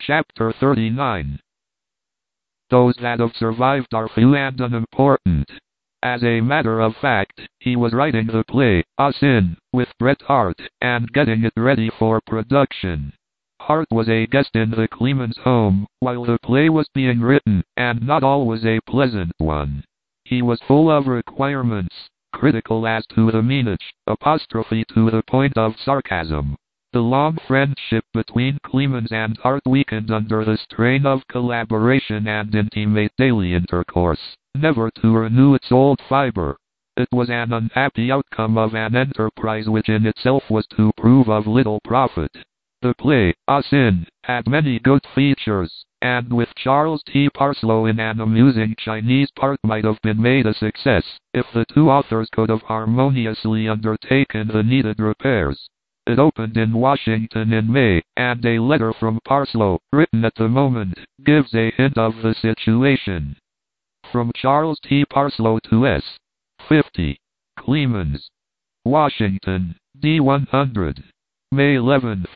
Chapter 39. Those that have survived are few and unimportant. As a matter of fact, he was writing the play, Us In, with Bret Hart, and getting it ready for production. Hart was a guest in the Clemens home, while the play was being written, and not always a pleasant one. He was full of requirements, critical as to the meanage, apostrophe to the point of sarcasm. The long friendship between Clemens and Hart weakened under the strain of collaboration and intimate daily intercourse, never to renew its old fiber. It was an unhappy outcome of an enterprise which in itself was to prove of little profit. The play, Us In, had many good features, and with Charles T. Parslow in an amusing Chinese part might have been made a success, if the two authors could have harmoniously undertaken the needed repairs. It opened in Washington in May, and a letter from Parslow, written at the moment, gives a hint of the situation. From Charles T. Parslow to S. 50. Clemens, Washington, D100. May 11,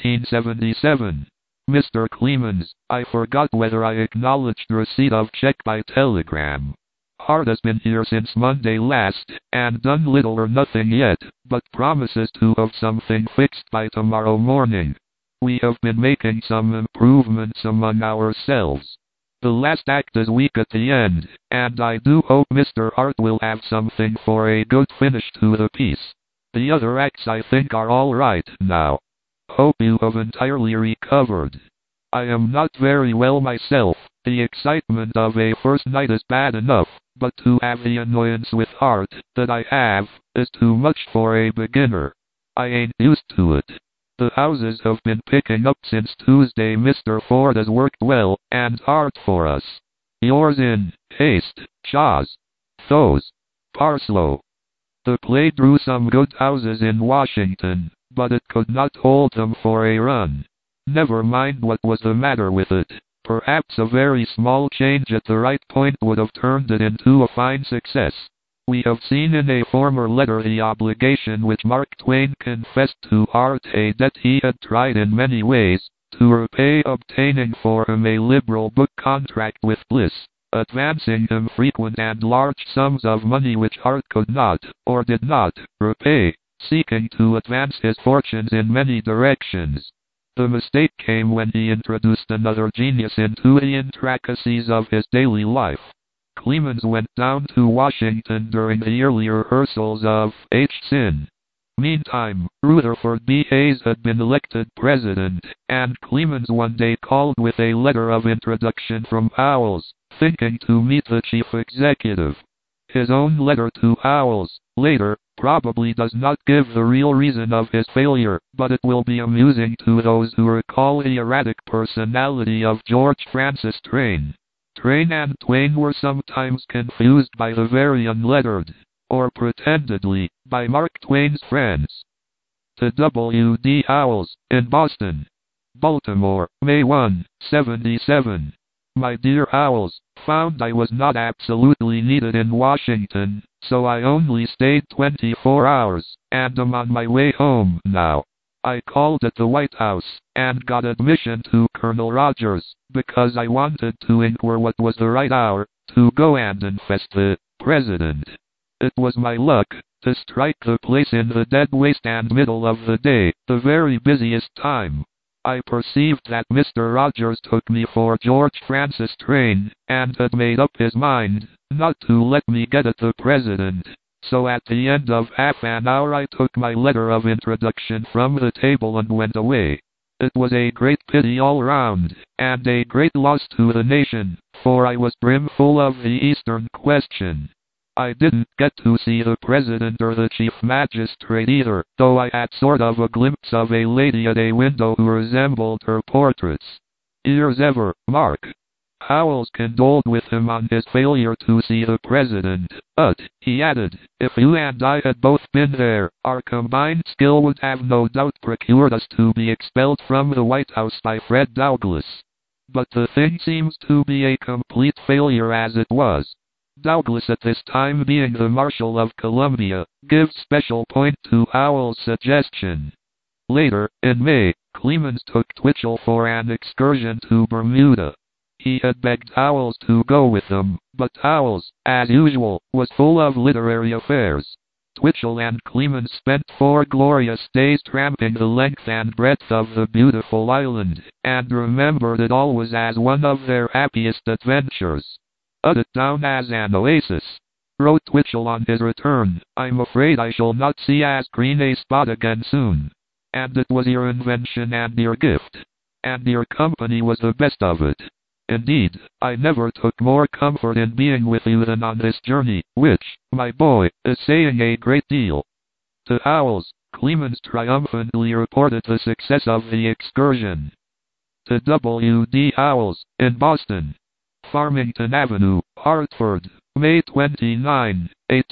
1877. Mr. Clemens, I forgot whether I acknowledged receipt of check by telegram. Hart has been here since Monday last, and done little or nothing yet, but promises to have something fixed by tomorrow morning. We have been making some improvements among ourselves. The last act is weak at the end, and I do hope Mr. Hart will have something for a good finish to the piece. The other acts I think are all right now. Hope you have entirely recovered. I am not very well myself. The excitement of a first night is bad enough, but to have the annoyance with Hart that I have is too much for a beginner. I ain't used to it. The houses have been picking up since Tuesday. Mr. Ford has worked well and hard for us. Yours in haste, Chas. Thos. Parslow. The play drew some good houses in Washington, but it could not hold them for a run. Never mind what was the matter with it. Perhaps a very small change at the right point would have turned it into a fine success. We have seen in a former letter the obligation which Mark Twain confessed to Hart, a debt he had tried in many ways to repay, obtaining for him a liberal book contract with Bliss, advancing him frequent and large sums of money which Hart could not, or did not, repay, seeking to advance his fortunes in many directions. The mistake came when he introduced another genius into the intricacies of his daily life. Clemens went down to Washington during the yearly rehearsals of H. Sin. Meantime, Rutherford B. Hayes had been elected president, and Clemens one day called with a letter of introduction from Howells, thinking to meet the chief executive. His own letter to Howells, later, probably does not give the real reason of his failure, but it will be amusing to those who recall the erratic personality of George Francis Train. Train and Twain were sometimes confused by the very unlettered, or pretendedly, by Mark Twain's friends. To W. D. Howells, in Boston, Baltimore, May 1, 77. My dear Howells, found I was not absolutely needed in Washington, so I only stayed 24 hours, and am on my way home now. I called at the White House, and got admission to Colonel Rogers, because I wanted to inquire what was the right hour to go and infest the President. It was my luck to strike the place in the dead waste and middle of the day, the very busiest time. I perceived that Mr. Rogers took me for George Francis Train, and had made up his mind not to let me get at the President. So at the end of half an hour I took my letter of introduction from the table and went away. It was a great pity all round, and a great loss to the nation, for I was brimful of the Eastern question. I didn't get to see the President or the Chief Magistrate either, though I had sort of a glimpse of a lady at a window who resembled her portraits. Yours ever, Mark. Howells condoled with him on his failure to see the President, but, he added, if you and I had both been there, our combined skill would have no doubt procured us to be expelled from the White House by Fred Douglass. But the thing seems to be a complete failure as it was. Douglass, at this time being the Marshal of Columbia, gives special point to Howells' suggestion. Later, in May, Clemens took Twitchell for an excursion to Bermuda. He had begged Howells to go with them, but Howells, as usual, was full of literary affairs. Twitchell and Clemens spent 4 glorious days tramping the length and breadth of the beautiful island, and remembered it always as one of their happiest adventures. "Put it down as an oasis," wrote Twitchell on his return. "I'm afraid I shall not see as green a spot again soon. And it was your invention and your gift. And your company was the best of it. Indeed, I never took more comfort in being with you than on this journey, which, my boy, is saying a great deal." To Howells, Clemens triumphantly reported the success of the excursion. To W. D. Howells, in Boston. Farmington Avenue, Hartford, May 29,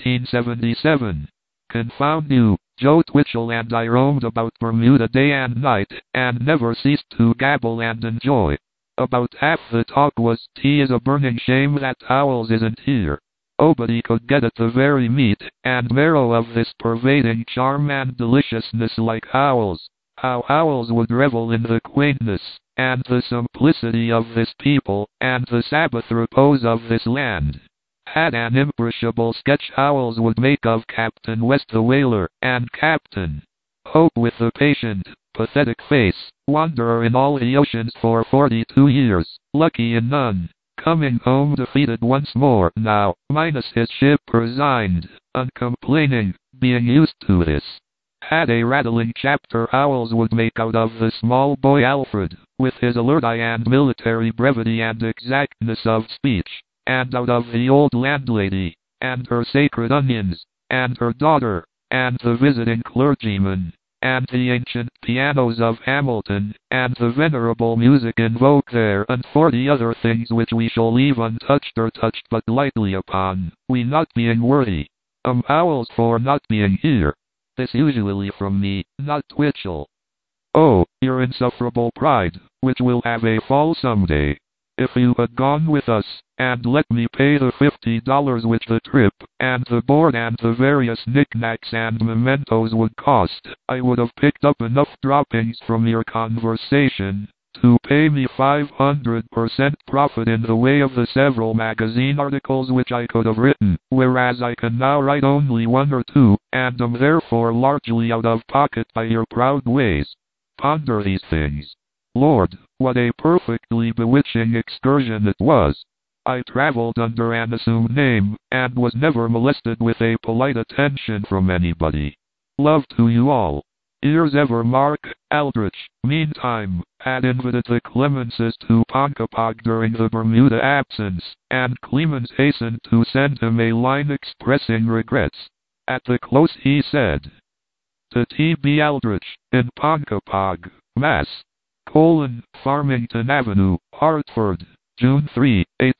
1877. "Confound you, Joe Twitchell and I roamed about Bermuda day and night, and never ceased to gabble and enjoy. About half the talk was, 'Tis a burning shame that Howells isn't here.' Oh, but he could get at the very meat and marrow of this pervading charm and deliciousness like Howells. How Howells would revel in the quaintness and the simplicity of this people, and the Sabbath repose of this land. Had an imperishable sketch Howells would make of Captain West the whaler, and Captain Hope with the patient, pathetic face, wanderer in all the oceans for 42 years, lucky in none, coming home defeated once more now, minus his ship resigned, uncomplaining, being used to this. Had a rattling chapter Howells would make out of the small boy Alfred, with his alert eye and military brevity and exactness of speech, and out of the old landlady, and her sacred onions, and her daughter, and the visiting clergyman, and the ancient pianos of Hamilton, and the venerable music in vogue there, and 40 other things which we shall leave untouched or touched but lightly upon, we not being worthy. Howells for not being here. This usually from me, not Twitchell. Oh, your insufferable pride, which will have a fall someday. If you had gone with us, and let me pay the $50 which the trip, and the board and the various knickknacks and mementos would cost, I would have picked up enough droppings from your conversation to pay me 500% profit in the way of the several magazine articles which I could have written, whereas I can now write only 1 or 2, and am therefore largely out of pocket by your proud ways. Ponder these things. Lord, what a perfectly bewitching excursion it was. I traveled under an assumed name, and was never molested with a polite attention from anybody. Love to you all. Yours ever, Mark Aldrich. Meantime, had invited the Clemenses to Ponkapog during the Bermuda absence, and Clemens hastened to send him a line expressing regrets. At the close he said, "To T. B. Aldrich, in Ponkapog, Mass. Farmington Avenue, Hartford, June 3,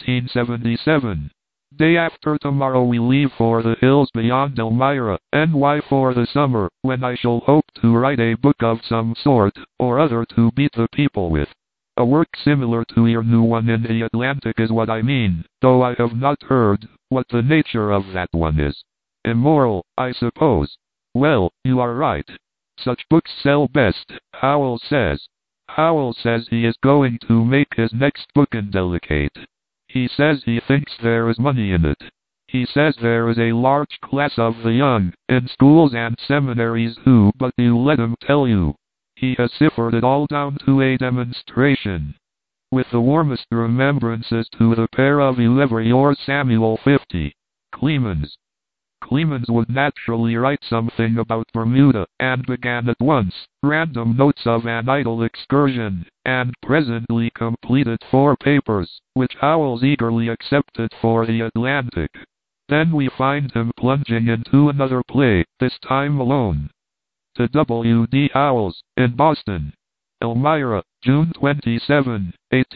1877. Day after tomorrow we leave for the hills beyond Elmira, NY for the summer, when I shall hope to write a book of some sort or other to beat the people with. A work similar to your new one in the Atlantic is what I mean, though I have not heard what the nature of that one is. Immoral, I suppose. Well, you are right. Such books sell best, Howells says. Howells says he is going to make his next book indelicate. He says he thinks there is money in it. He says there is a large class of the young, in schools and seminaries who, but you let him tell you. He has ciphered it all down to a demonstration. With the warmest remembrances to the pair of you ever yours Samuel 50. Clemens. Clemens would naturally write something about Bermuda, and began at once, random notes of an idle excursion, and presently completed 4 papers, which Howells eagerly accepted for the Atlantic. Then we find him plunging into another play, this time alone. To W. D. Howells, in Boston. Elmira, June 27,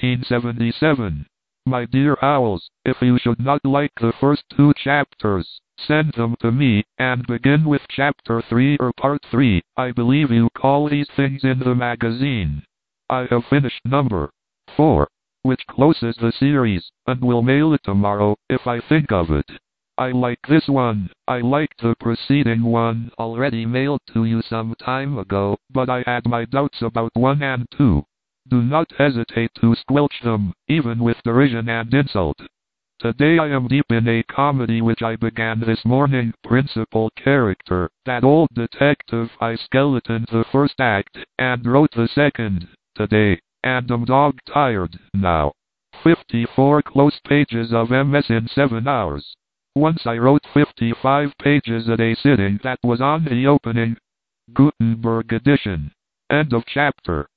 1877. My dear Howells, if you should not like the first 2 chapters, send them to me, and begin with chapter 3 or part 3, I believe you call these things in the magazine. I have finished number 4, which closes the series, and will mail it tomorrow, if I think of it. I like this one. I like the preceding one already mailed to you some time ago, but I had my doubts about 1 and 2. Do not hesitate to squelch them, even with derision and insult. Today I am deep in a comedy which I began this morning. Principal character, that old detective. I skeletoned the first act, and wrote the second, today, and am dog-tired now. 54 close pages of MS in 7 hours. Once I wrote 55 pages at a sitting. That was on the opening. Gutenberg edition. End of chapter.